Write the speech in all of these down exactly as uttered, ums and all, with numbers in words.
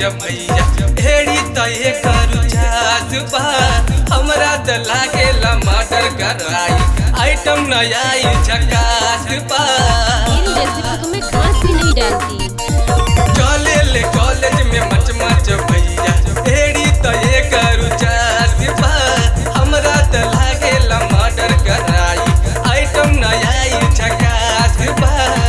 भैया ढेरी तय करू जाजबा हमरा त लागेला मर्डर कराई आइटम नया झकास बा तेरी रेसिपी को मैं घास भी नहीं डालती। चले ले कॉलेज में मच मच भैया ढेरी तय करू जाजबा हमरा त लागेला मर्डर कराई आइटम नया झकास बा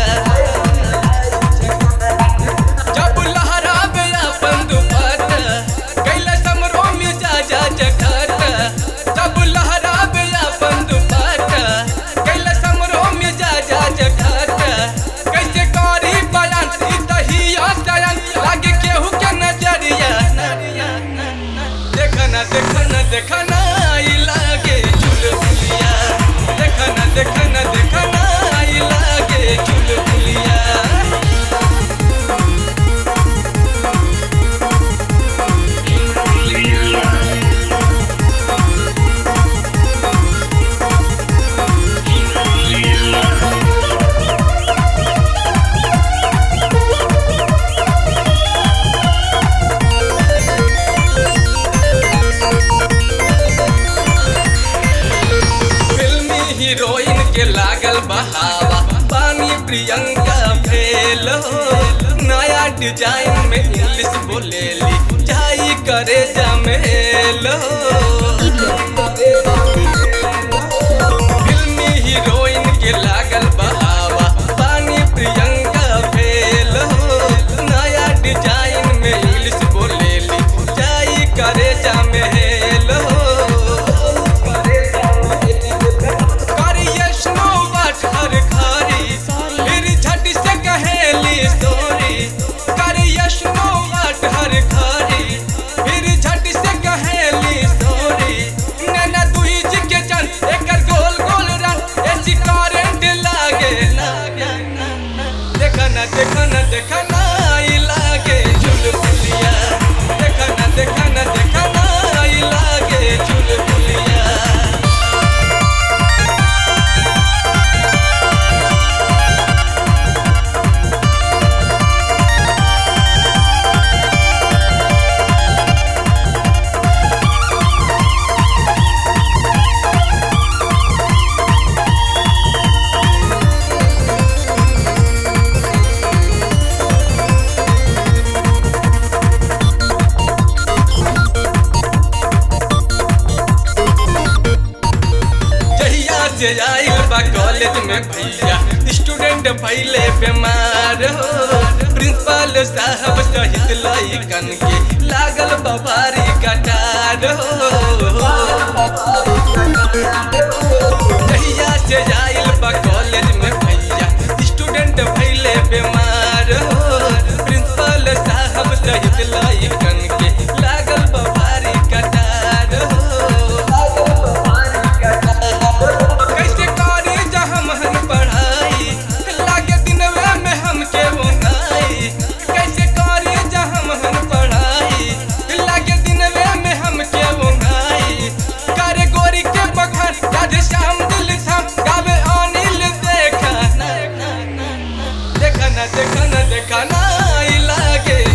देखना देखना ई लागे चुलबुलिया देखना देखना देखना ई लागे चुलबुलिया हीरोइन के लागल बहावा पानी प्रियंका फेल हो नया डिजाइन में इंग्लिश बोलेली जाई करे जमेल हो फिल्मी हीरोइन के लागल बहावा पानी प्रियंका फेल हो नया डिजाइन में इंग्लिश बोलेली जाई करे जमेल हो देखना देखना ई लागे चुलबुलिया देखना देखना देखना ई लागे चुलबुलिया आइल बा कॉलेज में भैया स्टूडेंट भैले बीमार हो प्रिंसिपल साहब सहित लइकन के लागल बबारी कटार हो भैया से आइल बा कॉलेज में भैया स्टूडेंट भैले बीमार हो प्रिंसिपल साहब सहित लइकन के लागल बबारी कटार हो देखना देखना देखना ई लागे